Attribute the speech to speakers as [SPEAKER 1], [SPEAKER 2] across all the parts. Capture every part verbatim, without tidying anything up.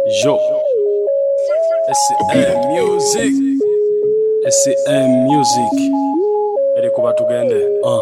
[SPEAKER 1] Yo, S M Music, S M Music. Eri kuba tugende. Uh.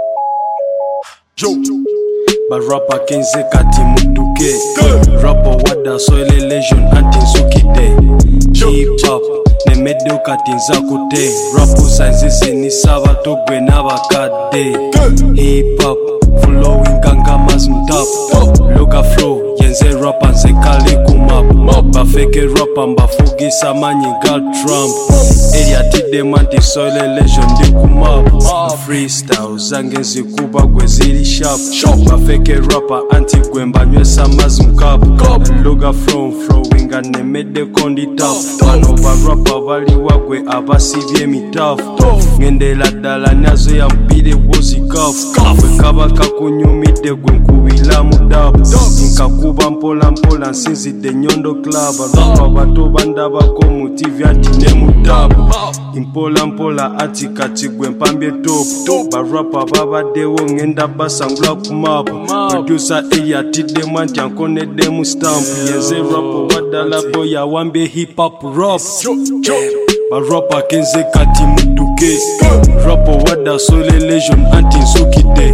[SPEAKER 1] Yo, ba rapper kenze kati muduke. Rapper wada soile legend anti nsukide. Hip hop ne medo kati nzakute. Rapper sanzisi ni saba togwe n'abakade. Hip hop flowing kangamaz mtap. Loga flow yenze rapper nze kali kumap. Bafeke rapper mbafugisa manyi gal Trump. Area tide manti soile legend di kumap. Freestyle zange zikuba gwe ziri sharp. Bafeke rapper anti gwemba nywesa mazmkap. Loga flow flowing ane mede kondi top. Bano ba rapper bali wagwe abasibye mitaf. Ngende la dala nyazo ya mpide wozi kaf. Kwe kaba kakunyumide gwe nkubila mudab. Nkakuba mpola mpola nsinzi de nyondo club. Rapper bato banda bako mutiv yanti ne mudab. Impola mpola ati kati gwe mpambye top. Ba rapper baba dewo ngenda basangula kumap. Producer eya tide manti ankone demu stamp. Yenze rapper wadala boya wambe hip hop rap. Ba rapper kenze kati muduke. Rapper wada sole legend anti nsukide.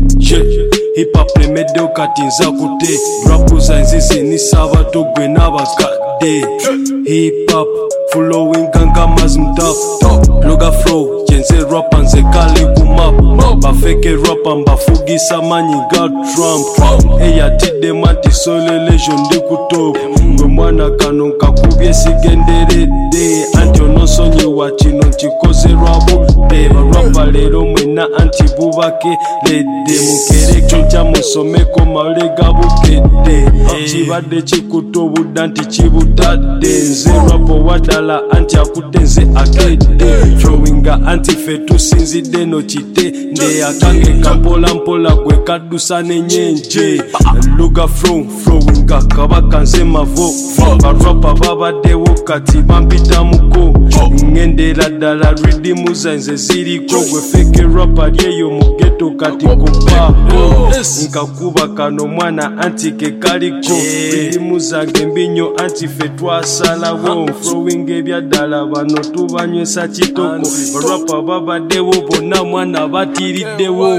[SPEAKER 1] Hip hop ne medo kati nzakute. Rapper zanzisi ni sava togwe n'abakade. Hip hop flowing kangamaz mtap. Loga flow yenze rapper nze kali kumap. Bafeke rapper mbafugisa manyi gal Trump. Eya tide manti sole legend di kutop. Ngwe mwana kano nkakubye sigenderede. Anti onosonye wachino nchikoze rabo de. Ba rapper lero mwena anti bubake lede. Mukere choncha musomeko maulega bukede. Chibade chikuto budanti chibutade. Nze rapper wadala anti akutenze akede. Throwinga anti fetu sinzi deno chite. Nde akange kampola mpola kwe kadusane nyenje. Luga flow flowinga kabaka nze mavo. Ba rapper baba dewo kati bampita muko. Ngende la dala ridimu zanze ziriko. Gwe feke rapper yeyo mugeto kati kupako. Nkakuba kano mwana anti ke kaliko. Ridimu zange mbinyo anti fetwa sala wo. Flowing ebya dala bano tubanywesa chitoko. Ba rapper baba dewo bona mwana batiri dewo.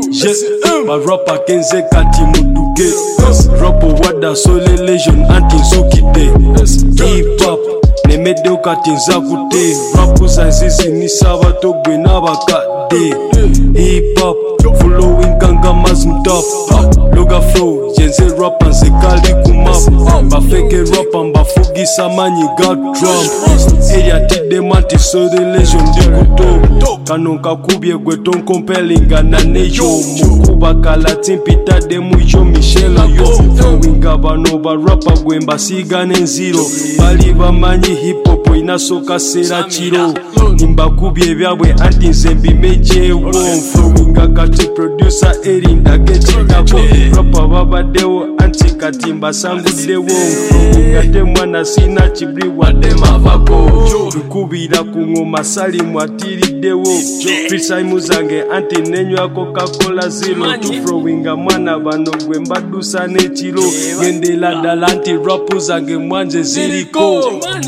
[SPEAKER 1] Ba rapper kenze kati muduke. Rapper wada sole legend anti nsukide. Hip hop ne medo kati nzakute. Rapper zanzisi ni saba togwe n'abakade. Hip hop flowing kangamaz mtap. Loga flow yenze rapper nze kali kumap. Bafeke rapper mbafugisa manyi gal Trump. Eya tide manti sole legend di kutop. Kano nkakubye gwe ton compelling ananeyo. Mukuba kala timpita de muyo Michela yo. Flowinga bano ba rapper gwe mbasiga nenziro. Bali bamanyi hip hop inasoka sera chiro. Nimbakubye byabwe anti nze mbimeje wo. Flowinga kati producer erinda geche dako. Rapper baba dewo anti kati mbasangude wo. Flowinga te mwana sina chibri wade mavako. Nkubira kungoma sali mwatiri dewo. Freestyle muzange anti nenywa Coca-Cola zero. Tufrowinga mwana bano gwe mbadusa nechiro. Ngende la dala anti rapu zange mwanje ziriko.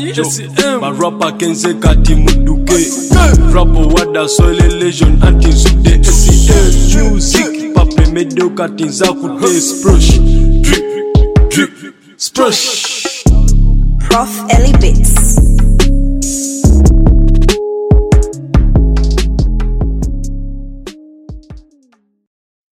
[SPEAKER 1] Ba rapper kenze kati muduke. Rapper wada soile legend anti nsude. S M Music pape medo kati nzakute. Sprush drip drip sprush.
[SPEAKER 2] Prof Ellie Bits.